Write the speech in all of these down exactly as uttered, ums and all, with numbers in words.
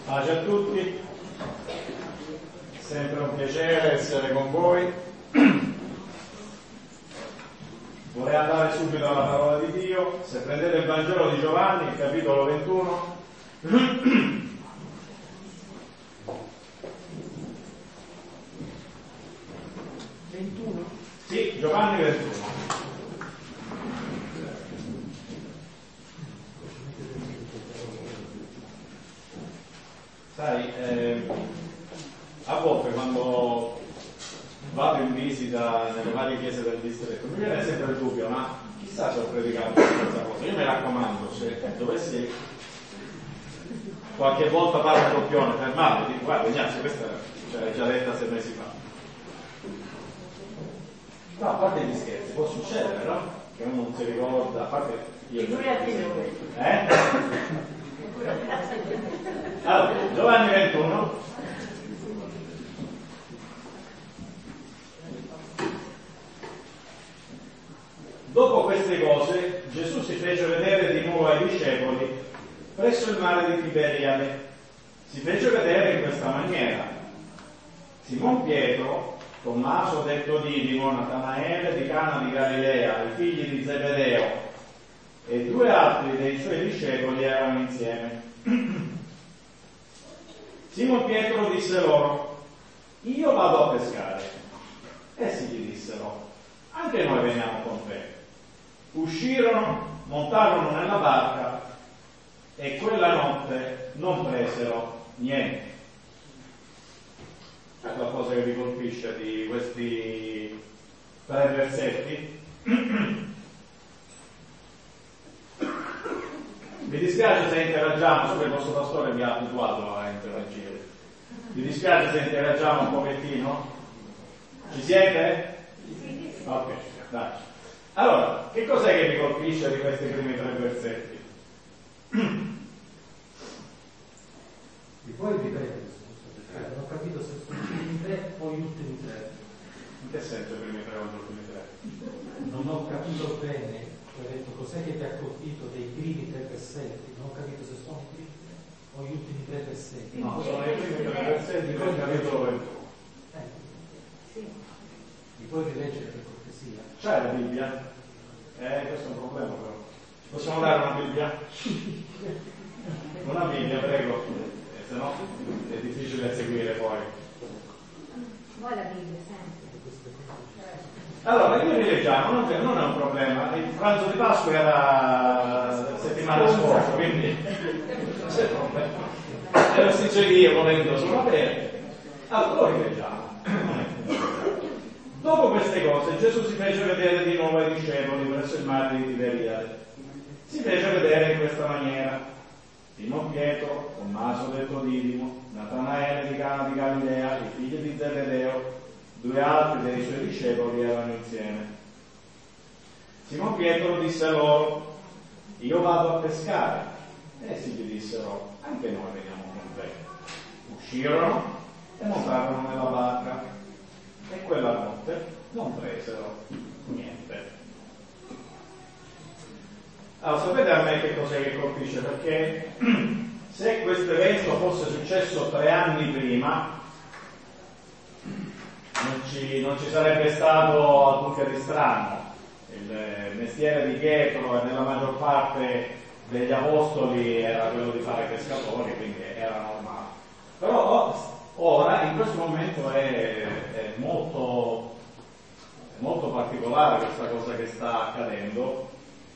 Pace a tutti, sempre un piacere essere con voi. Vorrei andare subito alla parola di Dio. Se prendete il Vangelo di Giovanni, il capitolo ventuno, ventuno? Sì, Giovanni ventuno. Sai, eh, a volte quando vado in visita nelle varie chiese del distretto mi viene sempre il dubbio, ma chissà se ho predicato questa cosa. Io mi raccomando, se dovessi qualche volta fare un doppione, fermate, dico guarda Ignazio, questa l'hai già detta sei mesi fa. No, a parte gli scherzi, può succedere, no? Che uno non si ricorda, a parte io. Eh? Allora, Giovanni ventuno. Dopo queste cose Gesù si fece vedere di nuovo ai discepoli presso il mare di Tiberiade. Si fece vedere in questa maniera: Simon Pietro, Tommaso detto Didimo, Natanaele di Cana di Galilea, i figli di Zebedeo e due altri dei suoi discepoli erano insieme. Simon Pietro disse loro: io vado a pescare. Essi gli dissero: anche noi veniamo con te. Uscirono, montarono nella barca e quella notte non presero niente. C'è qualcosa che vi colpisce di questi tre versetti? Mi dispiace se interagiamo, so che il vostro pastore mi ha abituato a interagire. Mi dispiace se interagiamo un pochettino? Ci siete? Ok, dai. Allora, che cos'è che mi colpisce di questi primi tre versetti? Mi puoi ripetere? Non ho capito se sono i primi tre o gli ultimi tre. In che senso i primi tre o gli ultimi tre? Non ho capito bene. Ho detto cos'è che ti ha colpito dei primi tre versetti? Non ho capito se sono i primi tre o gli ultimi tre versetti. No, sono i primi tre versetti del capitolo ventuno. Eh, sì. Mi puoi rileggere per cortesia? C'è la Bibbia? Eh, questo è un problema però. Ci possiamo dare una Bibbia? Una Bibbia, prego. Eh, se no è difficile da seguire poi. Vuoi la Bibbia, sempre. Allora, io li leggiamo, non è, non è un problema. Il pranzo di Pasqua era la settimana scorsa, quindi non c'è problema. E lo sincerie volendo sono bene. Allora lo rileggiamo. Dopo queste cose Gesù si fece vedere di nuovo ai discepoli presso il mare di Tiberiade. Si fece vedere in questa maniera: Simon Pietro, Tommaso detto Didimo, Natanaele di Cana di Galilea, i figli di Zebedeo, due altri dei suoi discepoli erano insieme. Simon Pietro disse loro: io vado a pescare. Essi gli dissero: anche noi veniamo con te. Uscirono e montarono nella barca e quella notte non presero niente. Allora, sapete a me che cos'è che colpisce? Perché se questo evento fosse successo tre anni prima non ci, non ci sarebbe stato alcunché di strano. Il mestiere di Pietro e nella maggior parte degli apostoli era quello di fare pescatori, quindi era normale. Però ora, in questo momento, è, è molto, è molto particolare questa cosa che sta accadendo,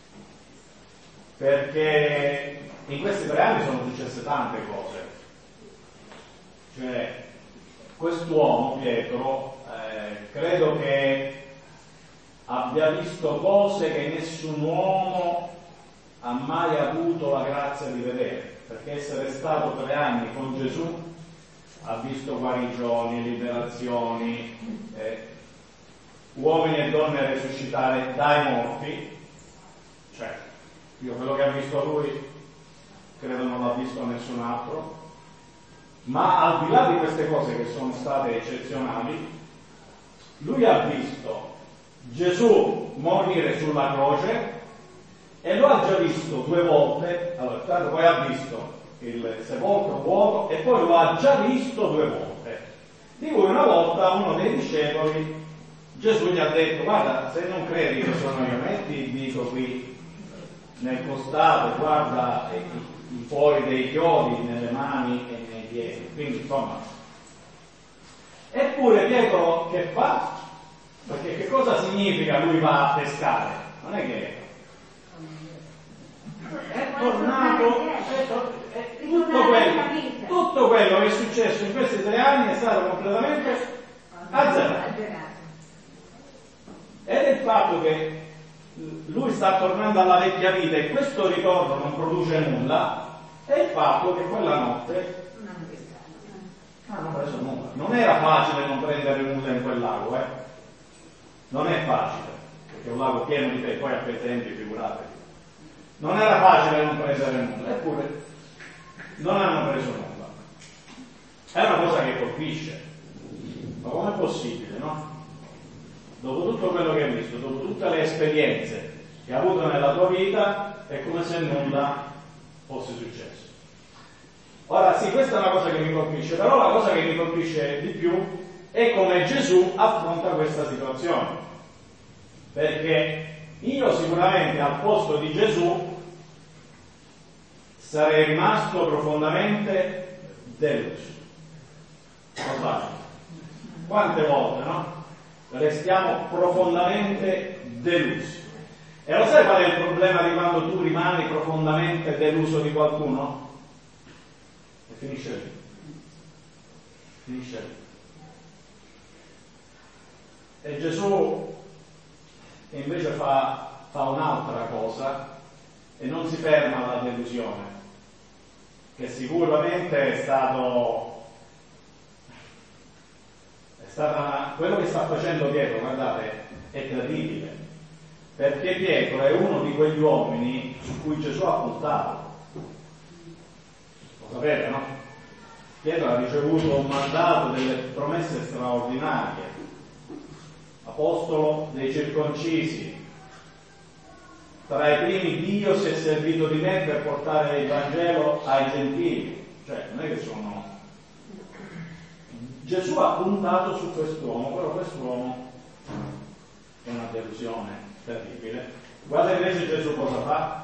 perché in questi tre anni sono successe tante cose. Cioè, quest'uomo, Pietro, eh, credo che abbia visto cose che nessun uomo ha mai avuto la grazia di vedere, perché essere stato tre anni con Gesù ha visto guarigioni, liberazioni, eh, uomini e donne risuscitare dai morti. Cioè, io quello che ha visto lui credo non l'ha visto nessun altro. Ma al di là di queste cose che sono state eccezionali, lui ha visto Gesù morire sulla croce e lo ha già visto due volte. Allora, tanto poi ha visto il sepolcro vuoto e poi lo ha già visto due volte. Di cui una volta uno dei discepoli, Gesù gli ha detto: guarda, se non credi che sono io, metti il dito qui nel costato, guarda i, i fuori dei chiodi nelle mani e nei piedi. Quindi insomma, eppure Pietro che fa? Perché che cosa significa lui va a pescare? Non è che è tornato, è tor- è tutto, quello, tutto quello che è successo in questi tre anni è stato completamente azzerato. Ed è il fatto che lui sta tornando alla vecchia vita e questo ritorno non produce nulla, è il fatto che quella notte non hanno preso nulla. Non era facile non prendere nulla in quel lago, eh? Non è facile, perché è un lago pieno di pesci, poi a quei tempi, figuratevi. Non era facile non prendere nulla, eppure non hanno preso nulla. È una cosa che colpisce. Ma com'è possibile, no? Dopo tutto quello che hai visto, dopo tutte le esperienze che hai avuto nella tua vita, è come se nulla fosse successo. Ora sì, questa è una cosa che mi colpisce, però la cosa che mi colpisce di più è come Gesù affronta questa situazione. Perché io sicuramente al posto di Gesù sarei rimasto profondamente deluso. Lo sbaglio? Quante volte, no? Restiamo profondamente delusi. E lo sai qual è il problema di quando tu rimani profondamente deluso di qualcuno? E finisce lì. Finisce lì. E Gesù invece fa, fa un'altra cosa e non si ferma alla delusione, che sicuramente è stato è stata quello che sta facendo Pietro, guardate, è terribile, perché Pietro è uno di quegli uomini su cui Gesù ha puntato. Lo sapete, no? Pietro ha ricevuto un mandato, delle promesse straordinarie, apostolo dei circoncisi, tra i primi Dio si è servito di me per portare il Vangelo ai gentili, cioè non è che sono... Gesù ha puntato su quest'uomo, però quest'uomo è una delusione terribile. Guarda invece Gesù cosa fa.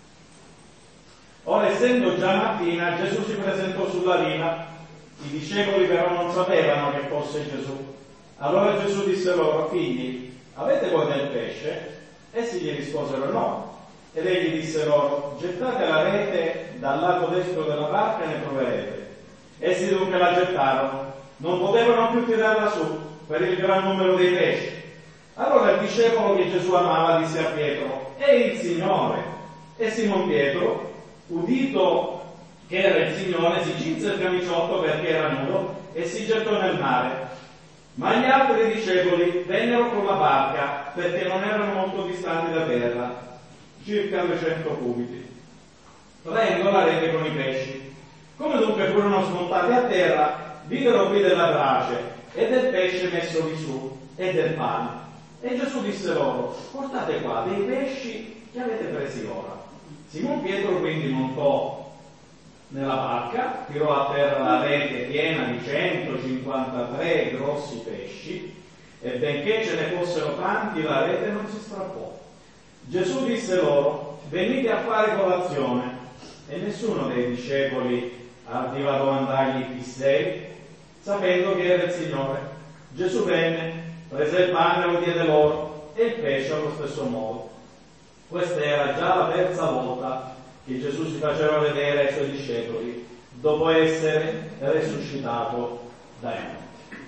Ora, essendo già mattina, Gesù si presentò sulla riva, i discepoli però non sapevano che fosse Gesù. Allora Gesù disse loro: figli, avete voi del pesce? Essi gli risposero no. Ed egli disse loro: gettate la rete dal lato destro della barca e ne troverete. Essi dunque la gettarono, non potevano più tirarla su per il gran numero dei pesci. Allora il discepolo che Gesù amava disse a Pietro: è il Signore. E Simon Pietro, udito che era il Signore, si cinse il camiciotto perché era nudo e si gettò nel mare. Ma gli altri discepoli vennero con la barca perché non erano molto distanti da terra, circa duecento cubiti, traendo la rete con i pesci. Come dunque furono smontati a terra, videro qui della brace e del pesce messo di su e del pane. E Gesù disse loro: portate qua dei pesci che avete presi ora. Simon Pietro quindi montò nella barca, tirò a terra la rete piena di centocinquantatré grossi pesci, e benché ce ne fossero tanti, la rete non si strappò. Gesù disse loro: venite a fare colazione. E nessuno dei discepoli ardiva domandargli chi sei, sapendo che era il Signore. Gesù venne, prese il pane e lo diede loro, e il pesce allo stesso modo. Questa era già la terza volta che Gesù si faceva vedere ai suoi discepoli dopo essere resuscitato dai morti.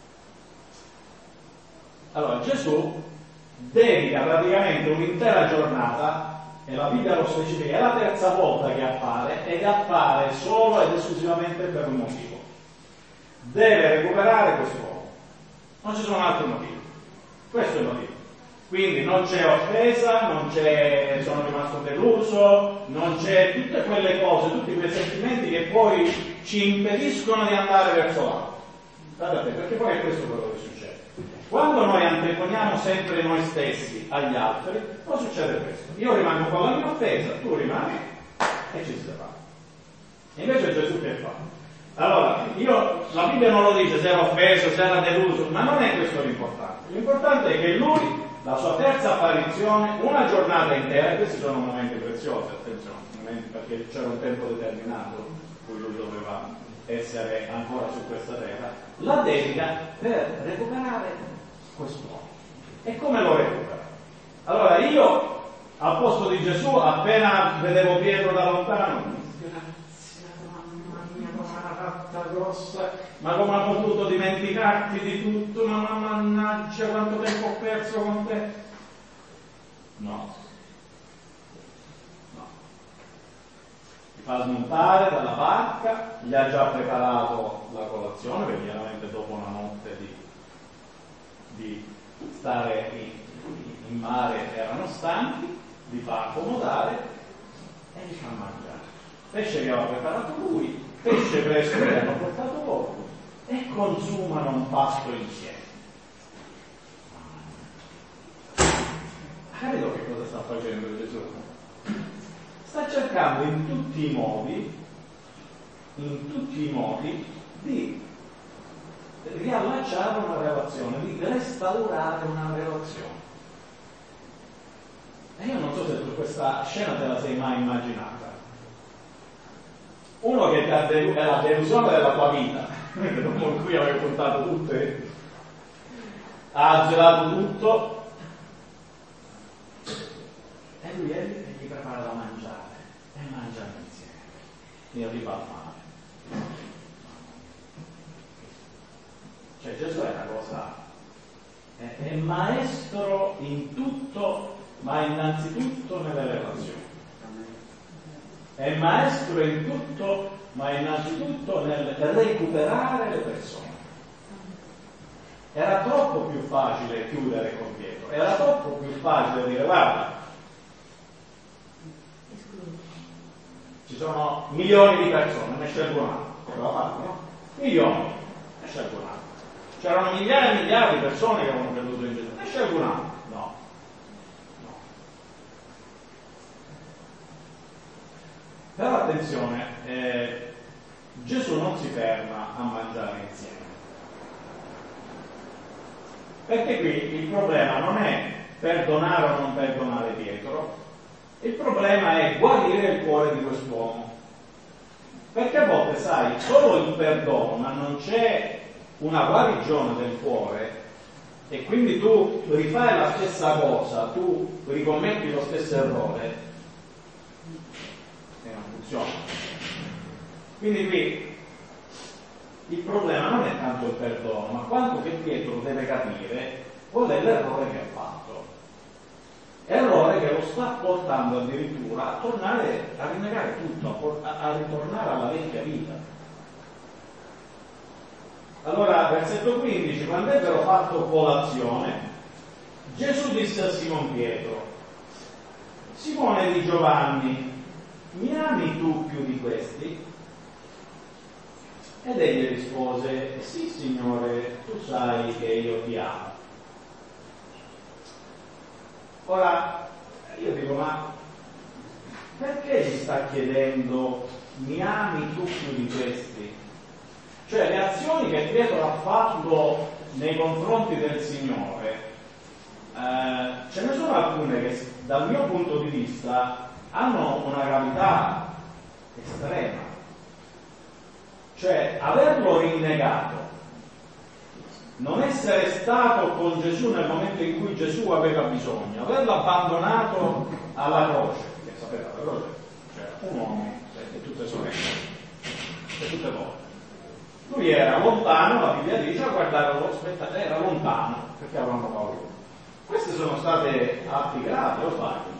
Allora Gesù dedica praticamente un'intera giornata, e la Bibbia lo specifica, è la terza volta che appare, ed appare solo ed esclusivamente per un motivo: deve recuperare quest'uomo, non ci sono altri motivi, questo è il motivo. Quindi non c'è offesa, non c'è sono rimasto deluso, non c'è tutte quelle cose, tutti quei sentimenti che poi ci impediscono di andare verso l'alto. Guardate, perché poi è questo quello che succede. Quando noi anteponiamo sempre noi stessi agli altri, cosa succede questo? Io rimango con la mia offesa, tu rimani e ci si separa. E invece Gesù che fa? Allora, io, la Bibbia non lo dice se era offeso, se era deluso, ma non è questo l'importante. L'importante è che lui, la sua terza apparizione, una giornata intera, questi sono momenti preziosi, attenzione, momenti perché c'era un tempo determinato in cui lui doveva essere ancora su questa terra, la dedica per recuperare quest'uomo. E come lo recupera? Allora io, al posto di Gesù, appena vedevo Pietro da lontano, grazie, mamma mia, come una fatta grossa, ma come hai potuto dimenticarti di tutto, ma mannaggia quanto tempo ho perso con te. No. No. Mi fa smontare dalla barca, gli ha già preparato la colazione, perché chiaramente dopo una notte di, di stare in, in mare erano stanchi, li fa accomodare e li fa mangiare. Pesce che aveva preparato lui, pesce fresco che hanno portato loro, e consumano un pasto insieme. Capito che cosa sta facendo Gesù? Sta cercando in tutti i modi, in tutti i modi, di riallacciare una relazione, di restaurare una relazione. E io non so se tu questa scena te la sei mai immaginata. Uno che ti ha delu- è la delusione della tua vita, con cui avevi puntato tutto e ha gelato tutto, e lui è lì e gli prepara da mangiare, e mangiano insieme, e arriva al mare. Cioè Gesù è una cosa, è, è maestro in tutto, ma innanzitutto nelle relazioni. È maestro in tutto, ma innanzitutto nel recuperare le persone. Era troppo più facile chiudere con Pietro, era troppo più facile dire guarda, ci sono milioni di persone, ne scelgo un altro, cosa fate, no? Milioni, ne scelgo un altro. C'erano migliaia e migliaia di persone che avevano creduto in Gesù, ne scelgo un altro. No. No. Però attenzione, eh, Gesù non si ferma a mangiare insieme. Perché qui il problema non è perdonare o non perdonare Pietro, il problema è guarire il cuore di quest'uomo. Perché a volte, sai, solo il perdono, ma non c'è una guarigione del cuore, e quindi tu rifai la stessa cosa, tu ricommetti lo stesso errore, e non funziona. Quindi qui il problema non è tanto il perdono, ma quanto che Pietro deve capire qual è l'errore che ha fatto. Errore che lo sta portando addirittura a tornare a rinnegare tutto, a, a ritornare alla vecchia vita. Allora, versetto quindici, quando ebbero fatto colazione, Gesù disse a Simon Pietro: Simone di Giovanni, mi ami tu più di questi? Ed egli rispose: sì, Signore, tu sai che io ti amo. Ora, io dico, ma perché gli sta chiedendo mi ami tu più di questi? Cioè, le azioni che Pietro ha fatto nei confronti del Signore, eh, ce ne sono alcune che dal mio punto di vista hanno una gravità estrema. Cioè, averlo rinnegato, non essere stato con Gesù nel momento in cui Gesù aveva bisogno, averlo abbandonato alla croce, che sapete, la croce c'era un uomo e tutte sorelle, e tutte volte. Lui era lontano, la Bibbia dice, a guardare lo spettacolo, era lontano, perché avevano paura. Queste sono state atti gravi, o sbaglio?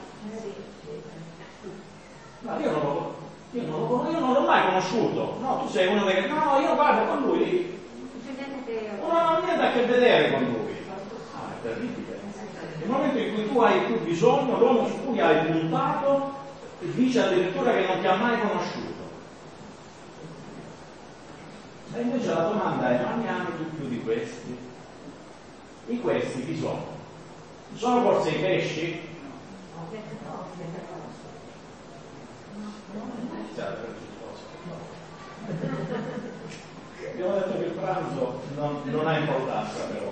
Ma io non lo Io non, lo, io non l'ho mai conosciuto. No, tu sei uno che no, io guardo con lui. Non ho niente a che vedere con lui. Ah, è terribile. Nel momento in cui tu hai più bisogno, l'uomo su cui hai puntato dice addirittura che non ti ha mai conosciuto. E invece la domanda è: ma mi ami tu più di questi? I questi chi sono? Sono forse i pesci? non, non ha importanza però.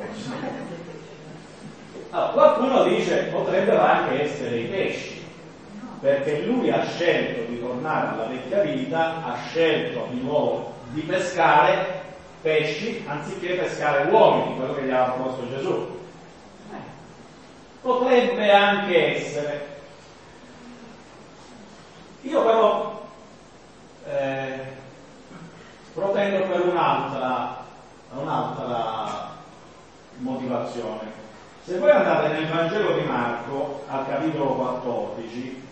Allora, qualcuno dice potrebbero anche essere i pesci, perché lui ha scelto di tornare alla vecchia vita, ha scelto di nuovo di pescare pesci anziché pescare uomini, quello che gli aveva proposto Gesù. Eh, potrebbe anche essere. Io però eh, propendo per un'altra, un'altra motivazione. Se voi andate nel Vangelo di Marco al capitolo quattordici,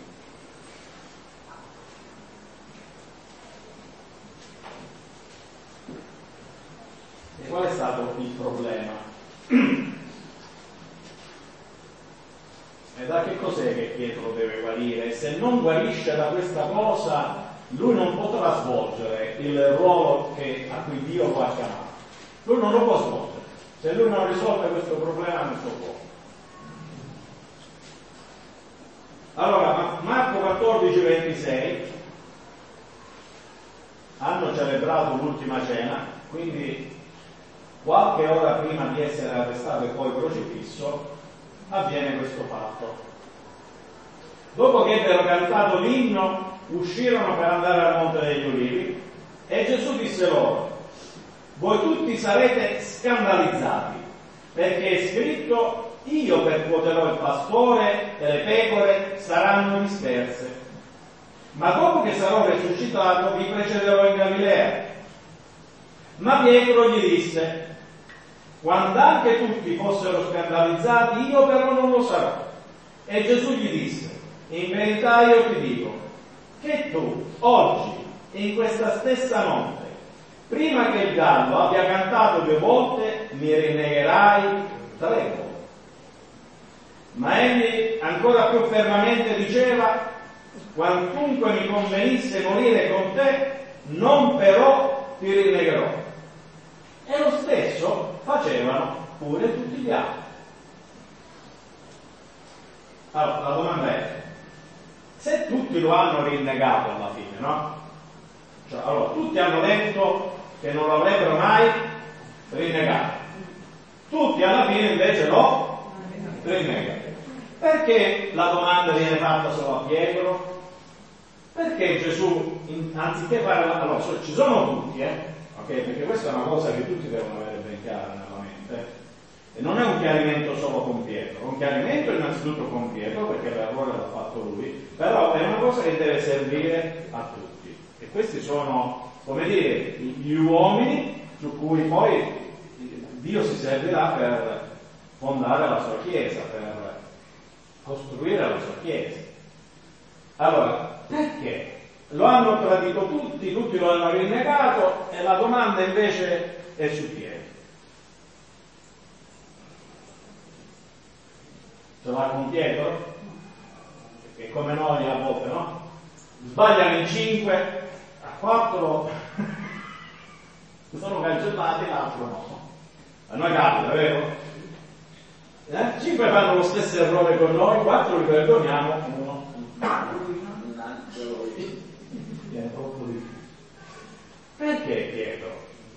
e qual è stato il problema? E da che cos'è che Pietro deve guarire? E se non guarisce da questa cosa, lui non potrà svolgere il ruolo che, a cui Dio lo ha chiamato. Lui non lo può svolgere. Se lui non risolve questo problema non lo può. Allora, Marco quattordici ventisei, hanno celebrato l'ultima cena, quindi qualche ora prima di essere arrestato e poi crocifisso, avviene questo fatto. Dopo che ebbero cantato l'inno, uscirono per andare al Monte degli Ulivi e Gesù disse loro: voi tutti sarete scandalizzati, perché è scritto: io percuoterò il pastore e le pecore saranno disperse. Ma dopo che sarò risuscitato vi precederò in Galilea. Ma Pietro gli disse: quando anche tutti fossero scandalizzati, io però non lo sarò. E Gesù gli disse: in verità io ti dico che tu oggi, in questa stessa notte, prima che il gallo abbia cantato due volte, mi rinnegherai tre volte. Ma egli ancora più fermamente diceva: quantunque mi convenisse morire con te, non però ti rinnegherò. E lo stesso facevano pure tutti gli altri. Allora, la domanda è: se tutti lo hanno rinnegato alla fine, no? Cioè, allora, tutti hanno detto che non lo avrebbero mai rinnegato. Tutti alla fine invece lo rinnegano. Perché la domanda viene fatta solo a Pietro? Perché Gesù, anziché fare la... Allora, ci sono tutti, eh? Ok? Perché questa è una cosa che tutti devono avere ben chiara nella mente. E non è un chiarimento solo con Pietro. Un chiarimento innanzitutto con Pietro, perché l'errore l'ha fatto lui, però è una cosa che deve servire a tutti. E questi sono, come dire, gli uomini su cui poi Dio si servirà per fondare la sua Chiesa, per costruire la sua Chiesa. Allora, perché? Lo hanno tradito tutti, tutti lo hanno rinnegato, e la domanda invece è su Pietro. Ce l'ha con Pietro? Perché come noi a volte, no? Sbagliano in cinque, a quattro sono cancellati, l'altro no. A noi capita, vero? Eh? Cinque fanno lo stesso errore con noi, quattro li perdoniamo, uno viene troppo difficile. Perché Pietro?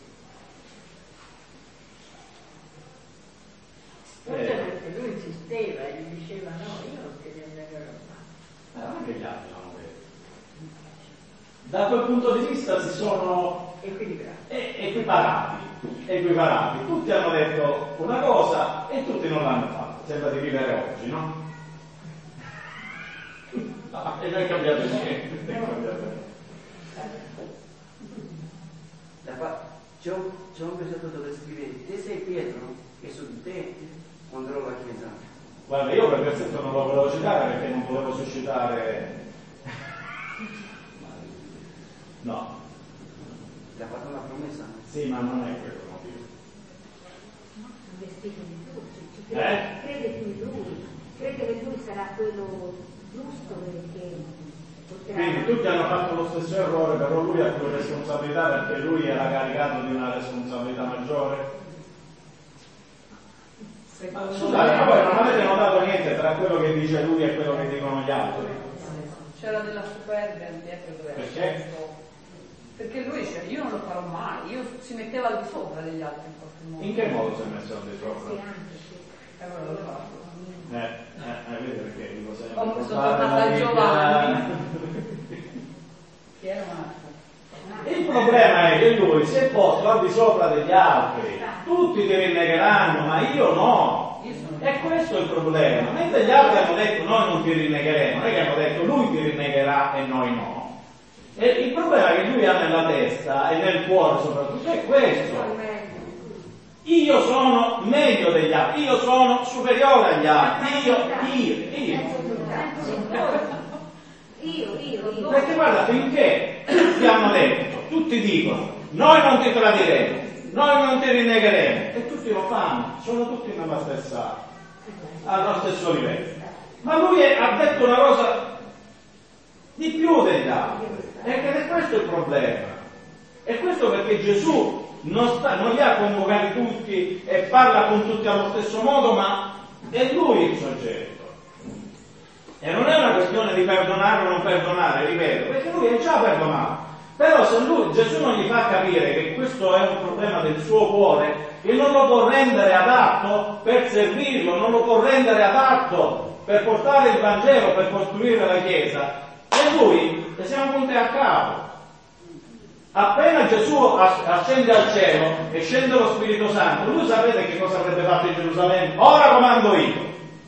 Forse perché lui insisteva e gli diceva: no, io non ti rinnegherò mai. Ma non è che gli altri l'hanno detto. Da quel punto di vista si sono equilibrati. equiparati, equiparati. Tutti hanno detto una cosa e tutti non l'hanno fatta. Sembra di vivere oggi, no? Ah, e non è cambiato niente. C'è un, c'è un versetto dove scrive: te sei Pietro e su di te fonderò la chiesa. Guarda, io quel versetto non lo volevo citare perché non volevo suscitare. No. Ti ha fatto una promessa? Sì, ma non è quello il motivo. Investito in lui, ci crede, Eh? crede più in lui, crede che lui sarà quello giusto perché porterà. Quindi tutti hanno fatto lo stesso errore, però lui ha più responsabilità perché lui era caricato di una responsabilità maggiore. Ma scusate, ma voi non avete notato niente tra quello che dice lui e quello che dicono gli altri? C'era della superbia dietro dove Perché? Perché lui dice: io non lo farò mai, io si metteva al di sopra degli altri in qualche modo. In che modo si è messo al di Sì, sopra? anche, sì. E allora lo fa. Eh, eh, eh, vedi perché dico sempre. Comunque sono portare tornata la a Bibbia- Giovanni. Chi era Marco? Il problema è che lui si è posto al di sopra degli altri. Tutti ti rinnegheranno, ma io no. Io sono E questo è il problema. Mentre gli altri hanno detto noi non ti rinnegheremo, non è che hanno detto lui ti rinnegherà e noi no. E il problema che lui ha nella testa e nel cuore soprattutto è questo. Io sono meglio degli altri, io sono superiore agli altri, io, io, io. Io, io, io. Perché guarda, finché ti hanno detto, tutti dicono, noi non ti tradiremo, noi non ti rinnegheremo, e tutti lo fanno, sono tutti nella stessa, allo stesso livello. Ma lui è, ha detto una cosa di più degli altri, ed è questo il problema. E questo perché Gesù non, sta, non li ha convocati tutti e parla con tutti allo stesso modo, ma è lui il soggetto. E non è una questione di perdonare o non perdonare, ripeto, perché lui è già perdonato. Però se lui, Gesù non gli fa capire che questo è un problema del suo cuore, che non lo può rendere adatto per servirlo, non lo può rendere adatto per portare il Vangelo, per costruire la Chiesa, e lui ne siamo punti a capo. Appena Gesù ascende al cielo e scende lo Spirito Santo, lui sapete che cosa avrebbe fatto in Gerusalemme? Ora comando io.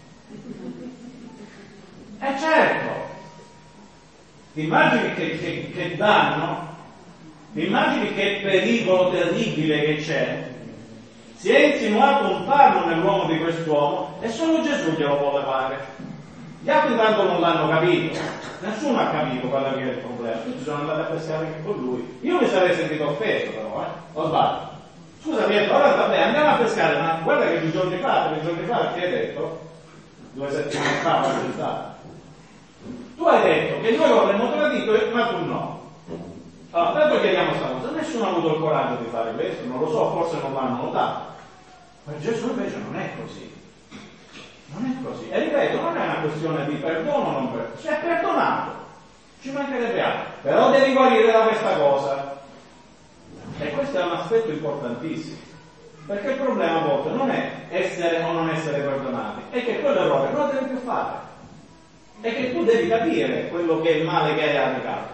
E certo, ti immagini che, che, che danno, ti immagini che pericolo terribile che c'è. Si è insinuato un farlo nell'uomo di quest'uomo e solo Gesù glielo vuole fare. Gli altri tanto non l'hanno capito, nessuno ha capito qual è il problema, tutti sono andati a pescare anche con lui. Io mi sarei sentito offeso però, eh? Ho sbaglio. Scusa Pietro, ora vabbè, andiamo a pescare, ma guarda che due giorni fa, tre giorni fa ti hai detto, due settimane fa, quando è stato. Tu hai detto che noi lo avremmo tradito, ma tu no. Allora, tanto chiediamo sta cosa, nessuno ha avuto il coraggio di fare questo, non lo so, forse non l'hanno notato. Ma Gesù invece non è così. Non è così. E ripeto, non è una questione di perdono o non perdono. Si è perdonato. Ci mancherebbe altro. Però devi guarire da questa cosa. E questo è un aspetto importantissimo. Perché il problema a volte non è essere o non essere perdonati, è che quell'errore non lo devi più fare. È che tu devi capire quello che è il male che hai applicato.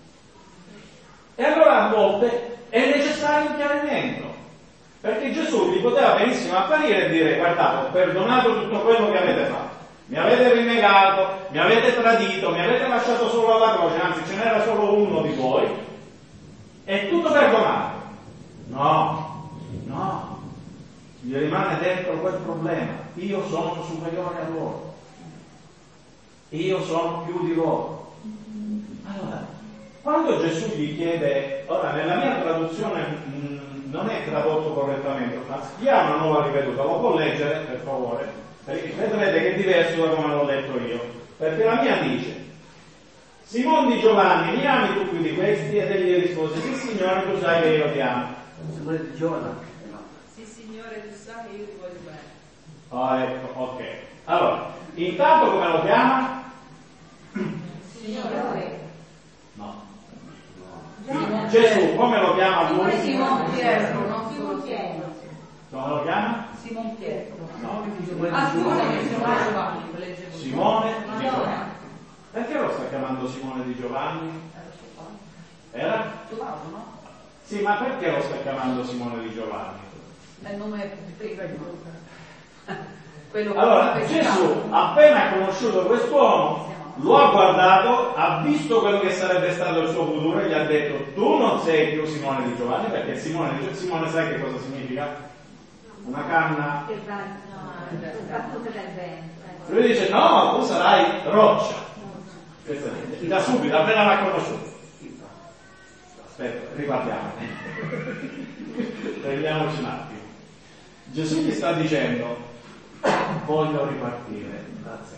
E allora a volte è necessario un chiarimento. Perché Gesù gli poteva benissimo apparire e dire: guardate, ho perdonato tutto quello che avete fatto, mi avete rinnegato, mi avete tradito, mi avete lasciato solo alla croce, anzi ce n'era solo uno di voi, è tutto perdonato. No, no, gli rimane dentro quel problema: io sono superiore a loro, io sono più di loro. Allora, quando Gesù gli chiede, ora nella mia traduzione mh, non è tradotto correttamente, ma chi ha una nuova riveduta lo può leggere, per favore, perché vedrete che è diverso da come l'ho letto io, perché la mia dice: Simon di Giovanni, mi ami tu più di questi? Ed egli rispose: sì Signore, tu sai che io ti amo. Simone di Giovanni. Sì Signore, tu sai che io ti voglio bene. Oh, ecco, ok. Allora, intanto come lo chiama? Signore. No. Simone. Gesù, come lo chiama lui? Simon Pietro, non Simon solo Pietro. Come lo chiama? Simon Pietro. No. Ah, scusami, Simone Giovanni, lo leggevo. Simone di Madonna. Giovanni. Perché lo sta chiamando Simone di Giovanni? Era? Sudato, no? Sì, ma perché lo sta chiamando Simone di Giovanni? È il nome prima di quello che Allora, Gesù, appena ha conosciuto quest'uomo, lo ha guardato, ha visto quello che sarebbe stato il suo futuro e gli ha detto: tu non sei più Simone di Giovanni, perché Simone, Simone sai che cosa significa? Una canna. Che va, no, è battuta del vento. Lui dice: no, tu sarai roccia. Questo è, da subito, appena l'ha conosciuto. Aspetta, riparliamo. Prendiamoci un attimo. Gesù gli sta dicendo: voglio ripartire. Grazie.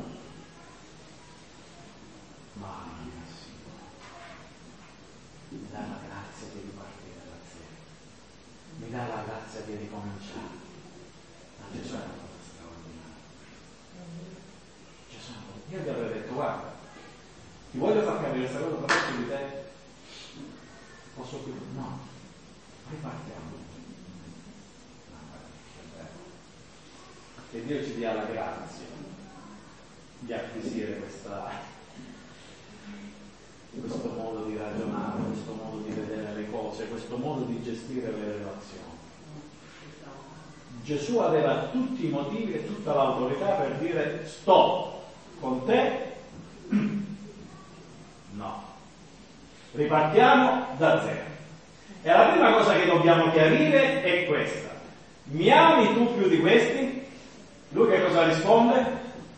Mamma mia, Signore, mi dà la grazia di ripartire da zero, mi dà la grazia di ricominciare. Ma Gesù è una cosa straordinaria. Gesù, io gli avrei detto: guarda, ti voglio far capire questa cosa, però su di te posso più. No, ma ripartiamo. Che Dio ci dia la grazia di acquisire questa, questo modo di ragionare, questo modo di vedere le cose, questo modo di gestire le relazioni. Gesù aveva tutti i motivi e tutta l'autorità per dire sto con te, no, ripartiamo da zero. E la prima cosa che dobbiamo chiarire è questa: mi ami tu più di questi? Lui che cosa risponde?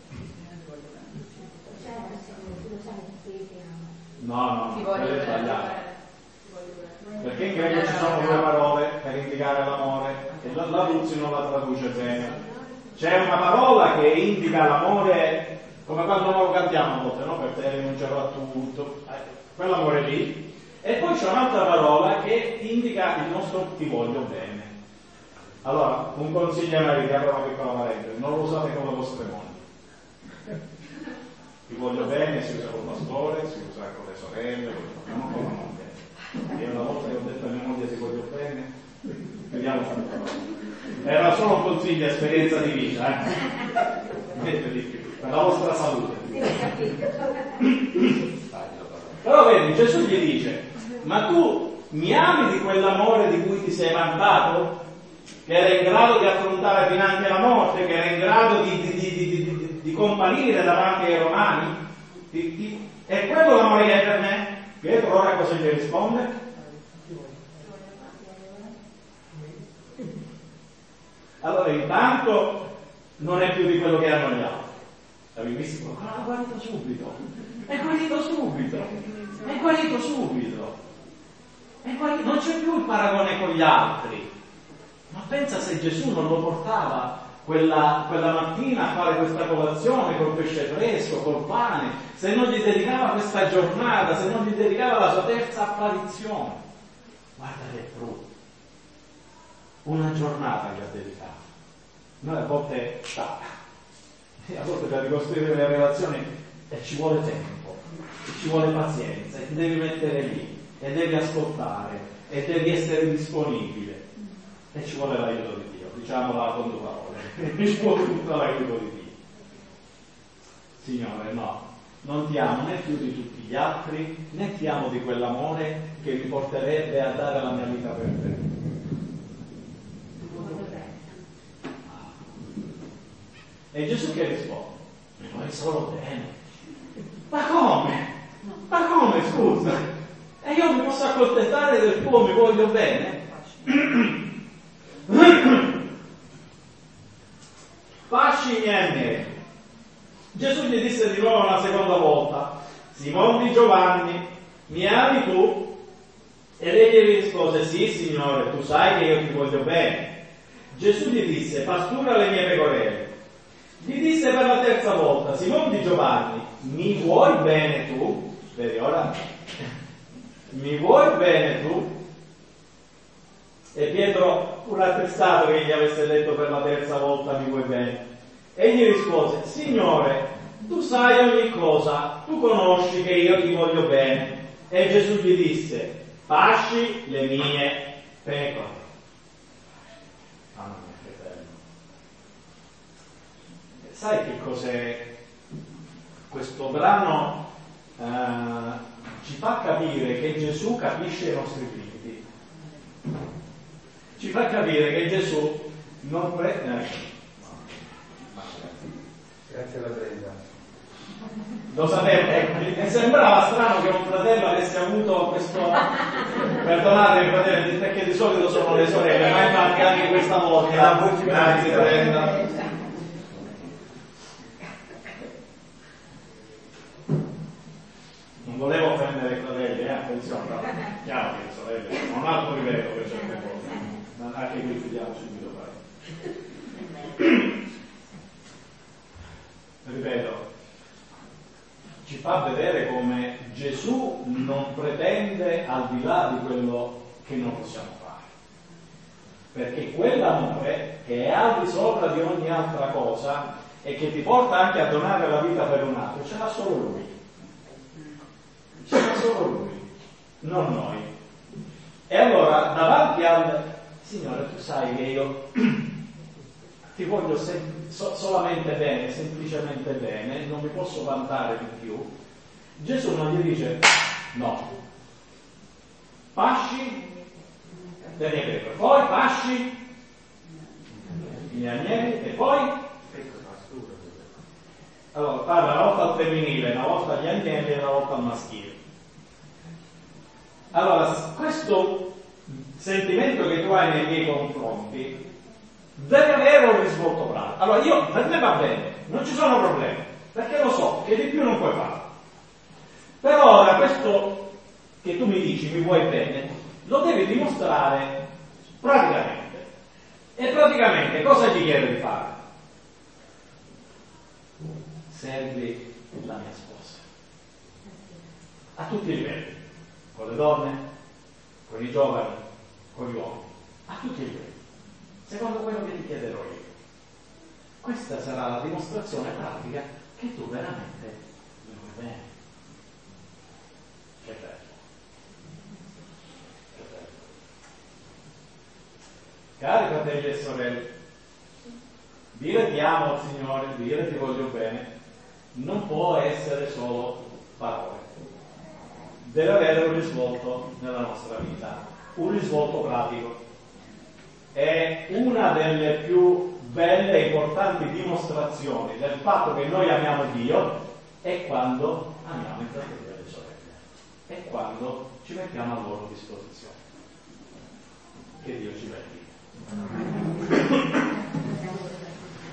No, no, no, è sbagliato. Perché in greco ci sono due parole per indicare l'amore e la Luzzi non la traduce bene. C'è una parola che indica l'amore come quando noi lo cantiamo a volte, no? Per te rinuncerò a tutto, quell'amore lì. E poi c'è un'altra parola che indica il nostro ti voglio bene. Allora, un consiglio ai mariti, apro una piccola parentesi, non lo usate con le vostre mogli. Ti voglio bene si usa col pastore, si usa con le sorelle, non con la moglie. Io una volta che ho detto a mia moglie ti voglio bene, vediamo se era solo un consiglio, esperienza di vita, eh? Niente di più, per la vostra salute. Però vedi, Gesù gli dice: ma tu mi ami di quell'amore di cui ti sei vantato? Che era in grado di affrontare finanche la morte, che era in grado di, di, di, di, di, di comparire davanti ai romani? Ti, ti, è quello l'amore che hai per me? Pietro ora cosa gli risponde? Allora intanto non è più di quello che erano gli altri. L'avevi visto? Ah, guarito subito. È guarito subito. È guarito subito. È guarito. Non c'è più il paragone con gli altri. Ma pensa se Gesù non lo portava quella, quella mattina a fare questa colazione col pesce fresco, col pane, se non gli dedicava questa giornata, se non gli dedicava la sua terza apparizione. Guarda che brutto. Una giornata gli ha dedicato. Noi a volte sta. E a volte per ricostruire le relazioni e ci vuole tempo, e ci vuole pazienza, e ti devi mettere lì, e devi ascoltare, e devi essere disponibile. E ci vuole l'aiuto di Dio, diciamola con due parole, ci vuole tutto l'aiuto di Dio. Signore, no, non ti amo né più di tutti gli altri, né ti amo di quell'amore che mi porterebbe a dare la mia vita per te. E Gesù che risponde? Mi vuoi solo bene. Ma come? Ma come, scusa? E io mi posso accontentare del tuo mi voglio bene? Fasci miei miei. Gesù gli disse di nuovo una seconda volta: Simon di Giovanni, mi ami tu? E lei gli rispose: sì, Signore, tu sai che io ti voglio bene. Gesù gli disse: pastura le mie pecorelle. Gli disse per la terza volta: Simon di Giovanni, mi vuoi bene tu? Vedi ora? Mi vuoi bene tu? E Pietro fu rattristato che gli avesse detto per la terza volta mi vuoi bene. E gli rispose: Signore, tu sai ogni cosa, tu conosci che io ti voglio bene. E Gesù gli disse: pasci le mie pecore. Mamma mia, che bello. Sai che cos'è questo brano? Eh, ci fa capire che Gesù capisce i nostri limiti. Ci fa capire che Gesù non prende. Eh. Grazie alla presa. Lo sapevo, eh, mi sembrava strano che un fratello avesse avuto questo. Perdonate, fratelli, perché di solito sono le sorelle, ma infatti anche questa volta. Grazie, Brenda. Non volevo offendere i fratelli, eh, attenzione, no? Chiaro che le sorelle sono un altro livello per certe cose, ma anche qui chiudiamo subito poi. Ripeto, ci fa vedere come Gesù non pretende al di là di quello che non possiamo fare, perché quell'amore che è al di sopra di ogni altra cosa e che ti porta anche a donare la vita per un altro, ce l'ha solo Lui. C'è solo Lui, non noi. E allora davanti a al Signore, tu sai che io ti voglio sem- so- solamente bene, semplicemente bene, non mi posso vantare di più. Gesù non gli dice no, pasci le mie pecore, poi pasci i miei agnelli e poi allora parla una volta al femminile, una volta agli agnelli e una volta al maschile. Allora questo sentimento che tu hai nei miei confronti deve avere un risvolto pratico. Allora io, per me va bene, non ci sono problemi, perché lo so che di più non puoi fare. Però ora questo che tu mi dici, mi vuoi bene, lo devi dimostrare praticamente. E praticamente cosa ti chiedo di fare? Servi la mia sposa. A tutti i livelli, con le donne, con i giovani, con gli uomini, a tutti i livelli, secondo quello che ti chiederò io. Questa sarà la dimostrazione pratica che tu veramente mi vuoi bene. Che bello. Che bello. Cari fratelli e sorelle, dire ti amo al Signore, dire ti voglio bene, non può essere solo parole. Deve avere un risvolto nella nostra vita, un risvolto pratico. È una delle più belle e importanti dimostrazioni del fatto che noi amiamo Dio è quando amiamo i fratelli e le sorelle, è quando ci mettiamo a loro disposizione. Che Dio ci benedica.